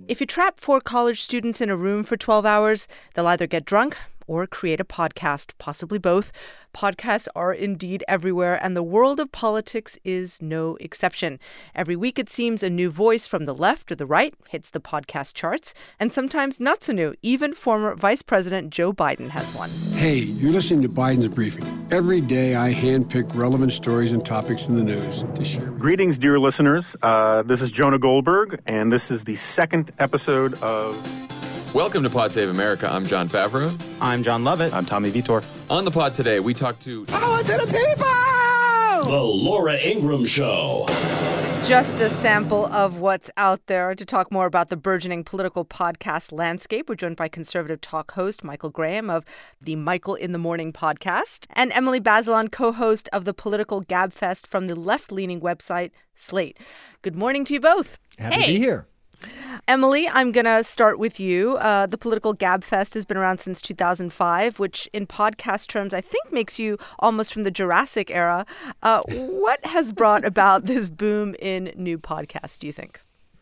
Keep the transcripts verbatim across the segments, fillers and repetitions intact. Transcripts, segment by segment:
If you trap four college students in a room for twelve hours, they'll either get drunk or create a podcast, possibly both. Podcasts are indeed everywhere, and the world of politics is no exception. Every week, it seems, a new voice from the left or the right hits the podcast charts, and sometimes not so new. Even former Vice President Joe Biden has one. Hey, you're listening to Biden's Briefing. Every day, I handpick relevant stories and topics in the news to share with you. Greetings, dear listeners. Uh, this is Jonah Goldberg, and this is the second episode of... Welcome to Pod Save America. I'm John Favreau. I'm John Lovett. I'm Tommy Vitor. On the pod today, we talk to... Power to the people! The Laura Ingraham Show. Just a sample of what's out there. To talk more about the burgeoning political podcast landscape, we're joined by conservative talk host Michael Graham of the Michael in the Morning podcast and Emily Bazelon, co-host of the Political Gabfest from the left-leaning website Slate. Good morning to you both. Happy hey. to be here. Emily, I'm going to start with you. Uh, the Political Gabfest has been around since two thousand five, which in podcast terms I think makes you almost from the Jurassic era. Uh, what has brought about this boom in new podcasts, do you think?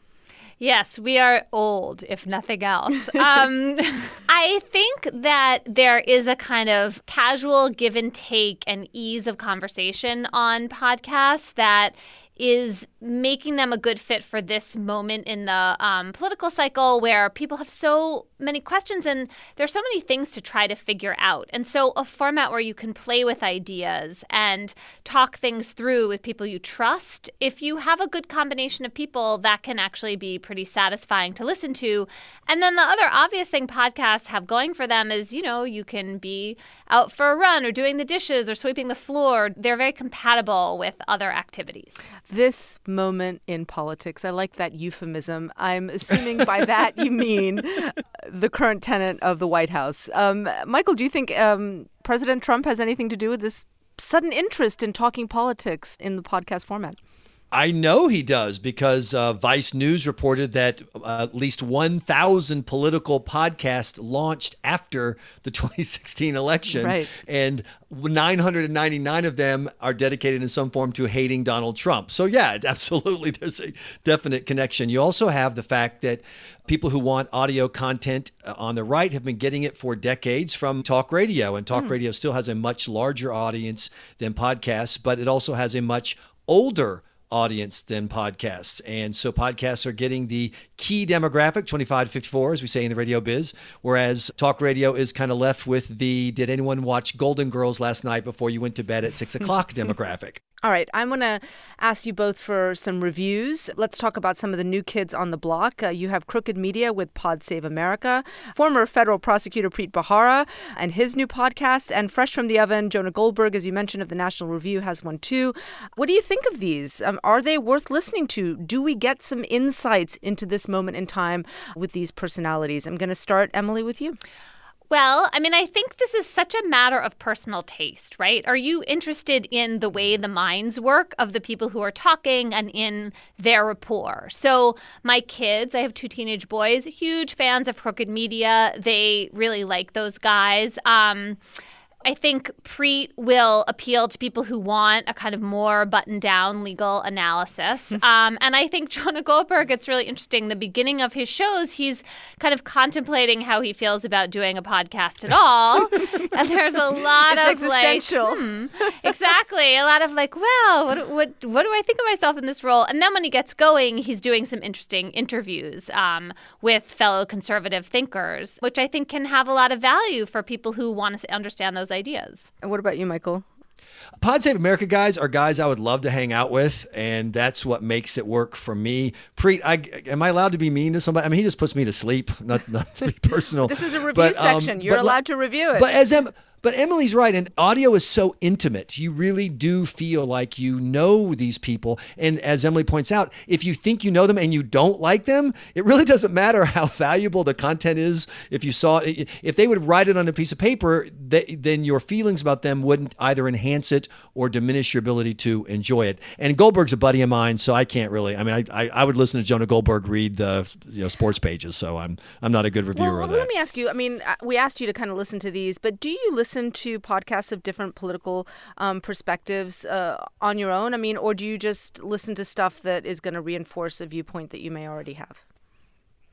Yes, we are old, if nothing else. Um, I think that there is a kind of casual give and take and ease of conversation on podcasts that is making them a good fit for this moment in the um, political cycle where people have so many questions and there's so many things to try to figure out. And so a format where you can play with ideas and talk things through with people you trust, if you have a good combination of people, that can actually be pretty satisfying to listen to. And then the other obvious thing podcasts have going for them is, you know, you can be out for a run or doing the dishes or sweeping the floor. They're very compatible with other activities. This moment in politics, I like that euphemism. I'm assuming by that you mean the current tenant of the White House. Um, Michael, do you think um, President Trump has anything to do with this sudden interest in talking politics in the podcast format? I know he does because uh, Vice News reported that uh, at least one thousand political podcasts launched after the twenty sixteen election. Right. And nine hundred ninety-nine of them are dedicated in some form to hating Donald Trump. So, yeah, absolutely, there's a definite connection. You also have the fact that people who want audio content on the right have been getting it for decades from talk radio. And talk mm. radio still has a much larger audience than podcasts, but it also has a much older audience than podcasts. And so podcasts are getting the key demographic, twenty-five to fifty-four, as we say in the radio biz, whereas talk radio is kind of left with the did anyone watch Golden Girls last night before you went to bed at six o'clock demographic. All right, I'm going to ask you both for some reviews. Let's talk about some of the new kids on the block. Uh, you have Crooked Media with Pod Save America, former federal prosecutor Preet Bharara and his new podcast, and fresh from the oven, Jonah Goldberg, as you mentioned, of the National Review, has one too. What do you think of these? Um, are they worth listening to? Do we get some insights into this moment in time with these personalities? I'm going to start, Emily, with you. Well, I mean, I think this is such a matter of personal taste, right? Are you interested in the way the minds work of the people who are talking and in their rapport? So my kids, I have two teenage boys, huge fans of Crooked Media. They really like those guys. Um, I think Preet will appeal to people who want a kind of more buttoned-down legal analysis. Um, and I think Jonah Goldberg, it's really interesting. The beginning of his shows, he's kind of contemplating how he feels about doing a podcast at all. And there's a lot it's of existential. like, hmm, exactly, a lot of like, well, what, what, what do I think of myself in this role? And then when he gets going, he's doing some interesting interviews um, with fellow conservative thinkers, which I think can have a lot of value for people who want to understand those ideas. And what about you, Michael? Pod Save America guys are guys I would love to hang out with, and that's what makes it work for me. Preet, I, am I allowed to be mean to somebody? I mean, he just puts me to sleep, not, not to be personal. This is a review but, um, section. You're but, allowed to review it. But as em- But Emily's right, and audio is so intimate. You really do feel like you know these people. And as Emily points out, if you think you know them and you don't like them, it really doesn't matter how valuable the content is. If you saw it, if they would write it on a piece of paper, they, then your feelings about them wouldn't either enhance it or diminish your ability to enjoy it. And Goldberg's a buddy of mine, so I can't really. I mean, I I, I would listen to Jonah Goldberg read the you know sports pages, so I'm I'm not a good reviewer well, of well, that. Let me ask you. I mean, we asked you to kind of listen to these, but do you listen to podcasts of different political um, perspectives uh, on your own? I mean, or do you just listen to stuff that is going to reinforce a viewpoint that you may already have?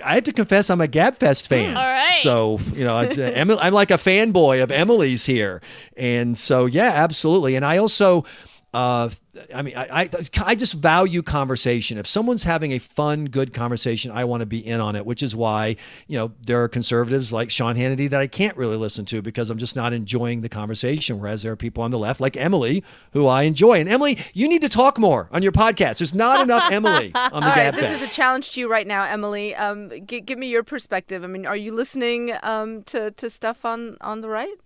I have to confess, I'm a GabFest fan. All right. So, you know, it's, uh, Emily, I'm like a fanboy of Emily's here. And so, yeah, absolutely. And I also... Uh, I mean, I, I I just value conversation. If someone's having a fun, good conversation, I want to be in on it, which is why, you know, there are conservatives like Sean Hannity that I can't really listen to because I'm just not enjoying the conversation. Whereas there are people on the left like Emily who I enjoy. And Emily, you need to talk more on your podcast. There's not enough Emily on the All right, GabFest. this is a challenge to you right now, Emily. Um, g- give me your perspective. I mean, are you listening um, to, to stuff on, on the right?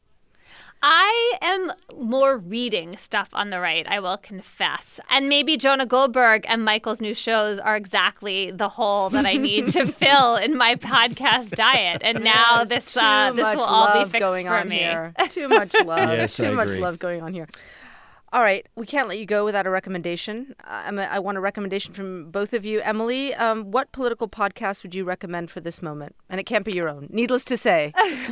I am more reading stuff on the right, I will confess. And maybe Jonah Goldberg and Michael's new shows are exactly the hole that I need to fill in my podcast diet. And now There's this too uh, this much will all be love fixed going for on me. here. Too much love. Yes, Too I much agree. love going on here. All right, we can't let you go without a recommendation. I, I want a recommendation from both of you. Emily, um, what political podcast would you recommend for this moment? And it can't be your own. Needless to say.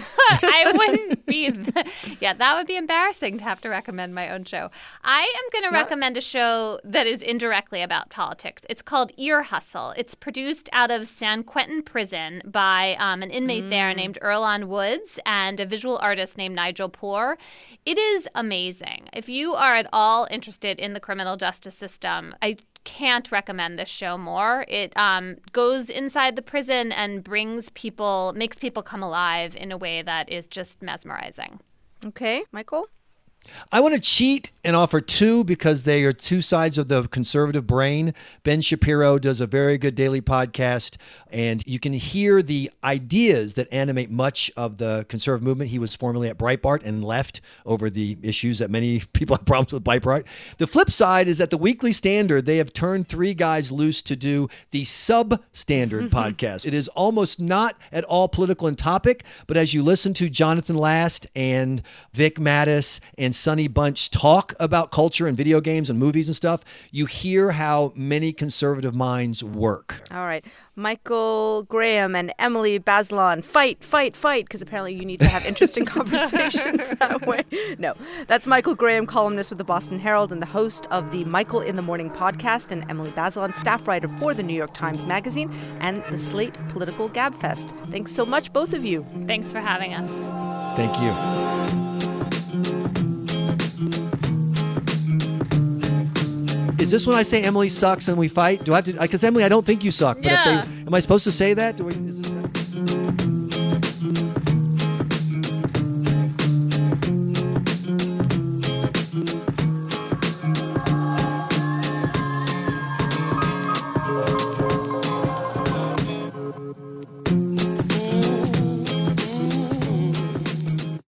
I wouldn't be. The, yeah, that would be embarrassing to have to recommend my own show. I am going to recommend a show that is indirectly about politics. It's called Ear Hustle. It's produced out of San Quentin Prison by um, an inmate mm. there named Earlonne Woods and a visual artist named Nigel Poor. It is amazing. If you are at all interested in the criminal justice system, I can't recommend this show more. It um, goes inside the prison and brings people, makes people come alive in a way that is just mesmerizing. Okay, Michael? I want to cheat and offer two because they are two sides of the conservative brain. Ben Shapiro does a very good daily podcast, and you can hear the ideas that animate much of the conservative movement. He was formerly at Breitbart and left over the issues that many people have problems with Breitbart. The flip side is at the Weekly Standard, they have turned three guys loose to do the Substandard podcast. It is almost not at all political in topic, but as you listen to Jonathan Last and Vic Mattis and Sonny Bunch talk about culture and video games and movies and stuff, you hear how many conservative minds work. All right. Michael Graham and Emily Bazelon, fight, fight, fight, because apparently you need to have interesting conversations that way. No, that's Michael Graham, columnist with the Boston Herald and the host of the Michael in the Morning podcast, and Emily Bazelon, staff writer for the New York Times Magazine and the Slate Political Gabfest. Thanks so much, both of you. Thanks for having us. Thank you. Is this when I say Emily sucks and we fight? Do I have to? Because Emily, I don't think you suck. But yeah. if they, am I supposed to say that? Do we? Is this right?